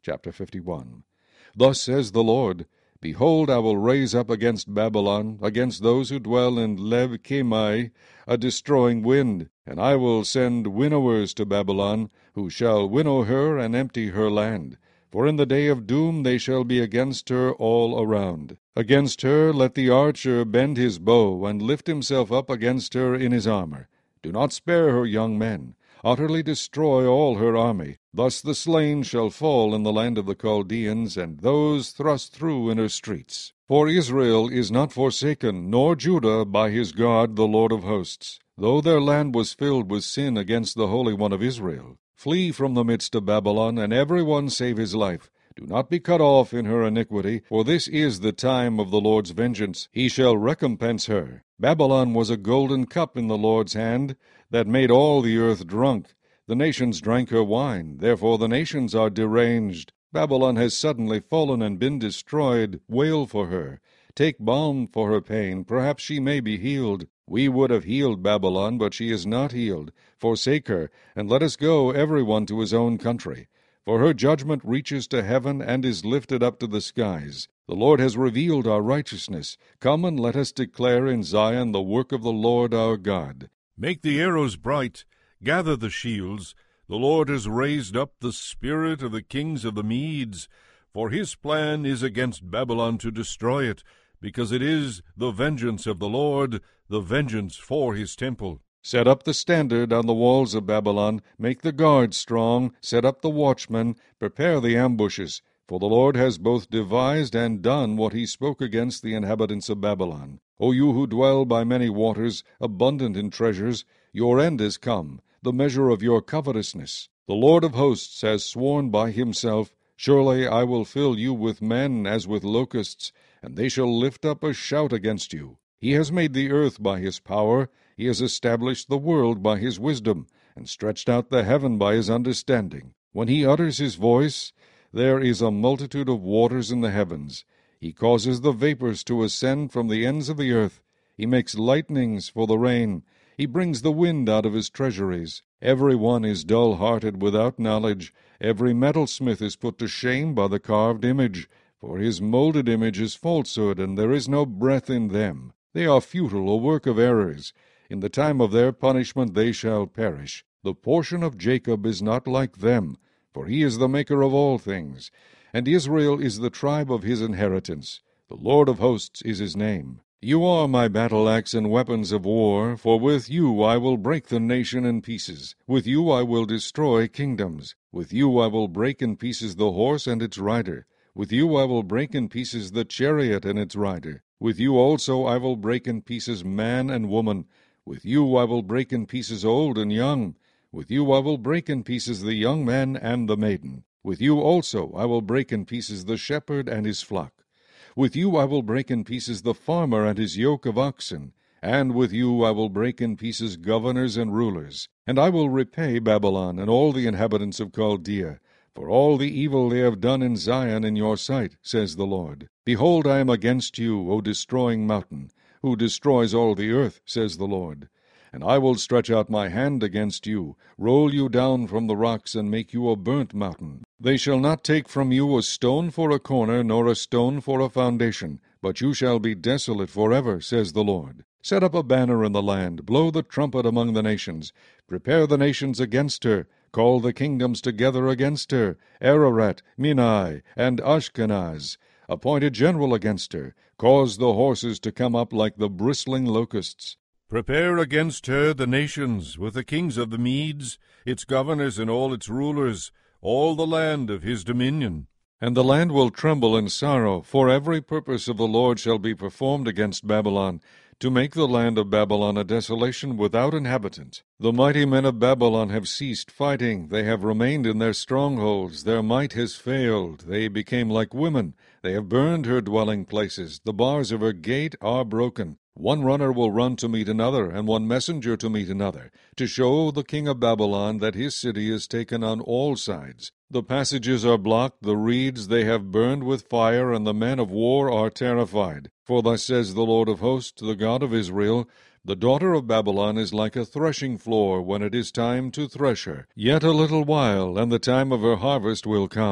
Chapter 51. Thus says the Lord, Behold, I will raise up against Babylon, against those who dwell in Lev-Chemai, a destroying wind, and I will send winnowers to Babylon, who shall winnow her and empty her land. For in the day of doom they shall be against her all around. Against her let the archer bend his bow, and lift himself up against her in his armor. Do not spare her young men. Utterly destroy all her army. Thus the slain shall fall in the land of the Chaldeans, and those thrust through in her streets. For Israel is not forsaken, nor Judah by his God the Lord of hosts, though their land was filled with sin against the Holy One of Israel. Flee from the midst of Babylon, and every one save his life. Do not be cut off in her iniquity, for this is the time of the Lord's vengeance. He shall recompense her. Babylon was a golden cup in the Lord's hand, that made all the earth drunk. The nations drank her wine, therefore the nations are deranged. Babylon has suddenly fallen and been destroyed. Wail for her. Take balm for her pain, perhaps she may be healed. We would have healed Babylon, but she is not healed. Forsake her, and let us go every one to his own country. For her judgment reaches to heaven and is lifted up to the skies. The Lord has revealed our righteousness. Come and let us declare in Zion the work of the Lord our God. Make the arrows bright, gather the shields. The Lord has raised up the spirit of the kings of the Medes, for his plan is against Babylon to destroy it, because it is the vengeance of the Lord, the vengeance for his temple. Set up the standard on the walls of Babylon, make the guards strong, set up the watchmen, prepare the ambushes. For the Lord has both devised and done what he spoke against the inhabitants of Babylon. O you who dwell by many waters, abundant in treasures, your end is come, the measure of your covetousness. The Lord of hosts has sworn by himself, Surely I will fill you with men as with locusts, and they shall lift up a shout against you. He has made the earth by his power, he has established the world by his wisdom, and stretched out the heaven by his understanding. When he utters his voice, there is a multitude of waters in the heavens. He causes the vapors to ascend from the ends of the earth. He makes lightnings for the rain. He brings the wind out of his treasuries. Every one is dull-hearted without knowledge. Every metalsmith is put to shame by the carved image. For his molded image is falsehood, and there is no breath in them. They are futile, a work of errors. In the time of their punishment they shall perish. The portion of Jacob is not like them, for he is the maker of all things, and Israel is the tribe of his inheritance. The Lord of hosts is his name. You are my battle-axe and weapons of war, for with you I will break the nation in pieces. With you I will destroy kingdoms. With you I will break in pieces the horse and its rider. With you I will break in pieces the chariot and its rider. With you also I will break in pieces man and woman. With you I will break in pieces old and young. With you I will break in pieces the young man and the maiden. With you also I will break in pieces the shepherd and his flock. With you I will break in pieces the farmer and his yoke of oxen. And with you I will break in pieces governors and rulers. And I will repay Babylon and all the inhabitants of Chaldea, for all the evil they have done in Zion in your sight, says the Lord. Behold, I am against you, O destroying mountain, who destroys all the earth, says the Lord. And I will stretch out my hand against you, roll you down from the rocks, and make you a burnt mountain. They shall not take from you a stone for a corner, nor a stone for a foundation, but you shall be desolate forever, says the Lord. Set up a banner in the land, blow the trumpet among the nations. Prepare the nations against her, call the kingdoms together against her, Ararat, Minai, and Ashkenaz. Appoint a general against her, cause the horses to come up like the bristling locusts. Prepare against her the nations, with the kings of the Medes, its governors and all its rulers, all the land of his dominion. And the land will tremble in sorrow, for every purpose of the Lord shall be performed against Babylon, to make the land of Babylon a desolation without inhabitant. The mighty men of Babylon have ceased fighting, they have remained in their strongholds, their might has failed, they became like women, they have burned her dwelling places, the bars of her gate are broken. One runner will run to meet another, and one messenger to meet another, to show the king of Babylon that his city is taken on all sides. The passages are blocked, the reeds they have burned with fire, and the men of war are terrified. For thus says the Lord of hosts, the God of Israel, The daughter of Babylon is like a threshing floor when it is time to thresh her. Yet a little while, and the time of her harvest will come.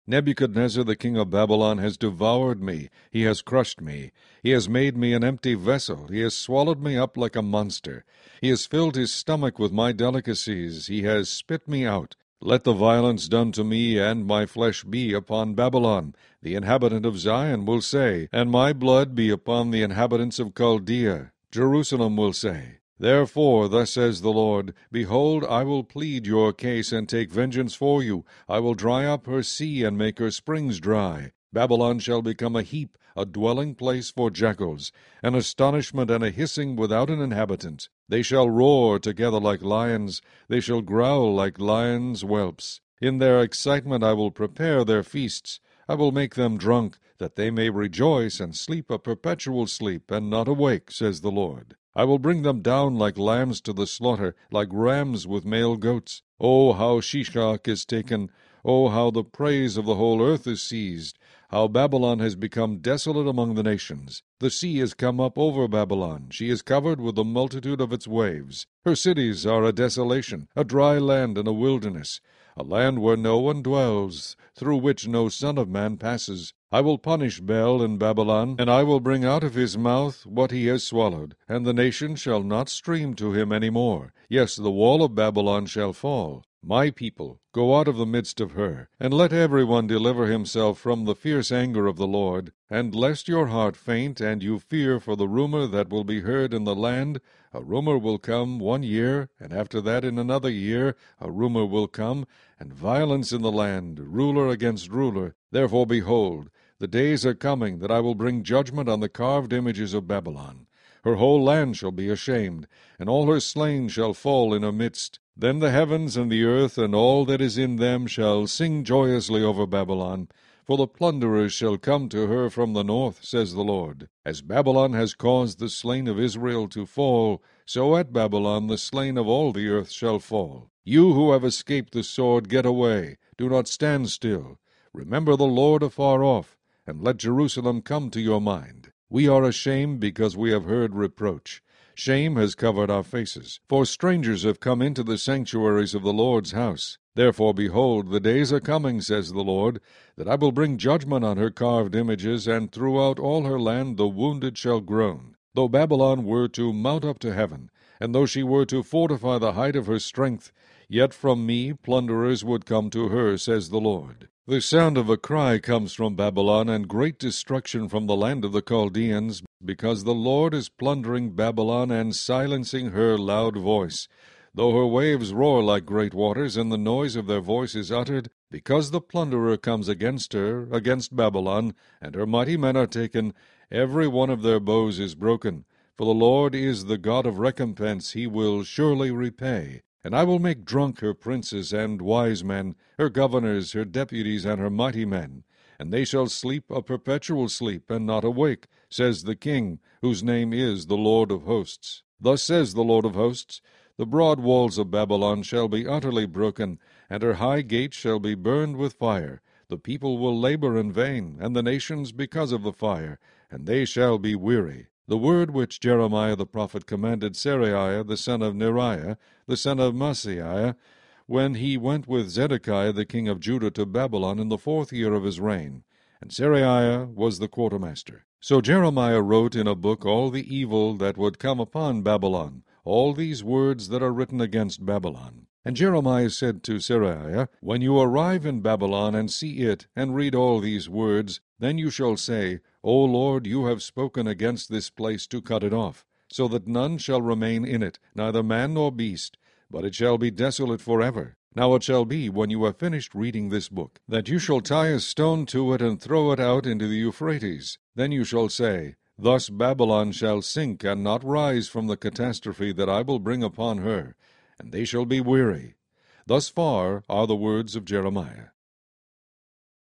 Nebuchadnezzar the king of Babylon has devoured me, he has crushed me. He has made me an empty vessel, he has swallowed me up like a monster. He has filled his stomach with my delicacies, he has spit me out. Let the violence done to me and my flesh be upon Babylon. The inhabitant of Zion will say, and my blood be upon the inhabitants of Chaldea. Jerusalem will say, Therefore, thus says the Lord, Behold, I will plead your case and take vengeance for you. I will dry up her sea and make her springs dry. Babylon shall become a heap, a dwelling place for jackals, an astonishment and a hissing without an inhabitant. They shall roar together like lions, they shall growl like lions' whelps. In their excitement I will prepare their feasts. I will make them drunk, that they may rejoice and sleep a perpetual sleep, and not awake, says the Lord. I will bring them down like lambs to the slaughter, like rams with male goats. Oh, how Shishak is taken! Oh, how the praise of the whole earth is seized! How Babylon has become desolate among the nations! The sea has come up over Babylon. She is covered with the multitude of its waves. Her cities are a desolation, a dry land and a wilderness, a land where no one dwells, through which no son of man passes. I will punish Bel in Babylon, and I will bring out of his mouth what he has swallowed, and the nation shall not stream to him any more. Yes, the wall of Babylon shall fall. My people, go out of the midst of her, and let every one deliver himself from the fierce anger of the Lord. And lest your heart faint, and you fear for the rumor that will be heard in the land, a rumor will come 1 year, and after that in another year a rumor will come, and violence in the land, ruler against ruler. Therefore, behold, the days are coming that I will bring judgment on the carved images of Babylon. Her whole land shall be ashamed, and all her slain shall fall in her midst. Then the heavens and the earth and all that is in them shall sing joyously over Babylon, for the plunderers shall come to her from the north, says the Lord. As Babylon has caused the slain of Israel to fall, so at Babylon the slain of all the earth shall fall. You who have escaped the sword, get away. Do not stand still. Remember the Lord afar off, and let Jerusalem come to your mind. We are ashamed because we have heard reproach. Shame has covered our faces, for strangers have come into the sanctuaries of the Lord's house. Therefore, behold, the days are coming, says the Lord, that I will bring judgment on her carved images, and throughout all her land the wounded shall groan. Though Babylon were to mount up to heaven, and though she were to fortify the height of her strength, yet from me plunderers would come to her, says the Lord. The sound of a cry comes from Babylon, and great destruction from the land of the Chaldeans, because the Lord is plundering Babylon and silencing her loud voice. Though her waves roar like great waters, and the noise of their voice is uttered, because the plunderer comes against her, against Babylon, and her mighty men are taken, every one of their bows is broken. For the Lord is the God of recompense, he will surely repay. And I will make drunk her princes and wise men, her governors, her deputies, and her mighty men. And they shall sleep a perpetual sleep, and not awake, says the King, whose name is the Lord of hosts. Thus says the Lord of hosts, The broad walls of Babylon shall be utterly broken, and her high gates shall be burned with fire. The people will labor in vain, and the nations because of the fire, and they shall be weary. The word which Jeremiah the prophet commanded Seraiah the son of Neriah, the son of Maaseiah, when he went with Zedekiah the king of Judah to Babylon in the 4th year of his reign. And Seraiah was the quartermaster. So Jeremiah wrote in a book all the evil that would come upon Babylon, all these words that are written against Babylon. And Jeremiah said to Seraiah, When you arrive in Babylon and see it, and read all these words, then you shall say, O Lord, you have spoken against this place to cut it off, so that none shall remain in it, neither man nor beast, but it shall be desolate forever. Now it shall be, when you have finished reading this book, that you shall tie a stone to it and throw it out into the Euphrates. Then you shall say, Thus Babylon shall sink and not rise from the catastrophe that I will bring upon her, and they shall be weary. Thus far are the words of Jeremiah.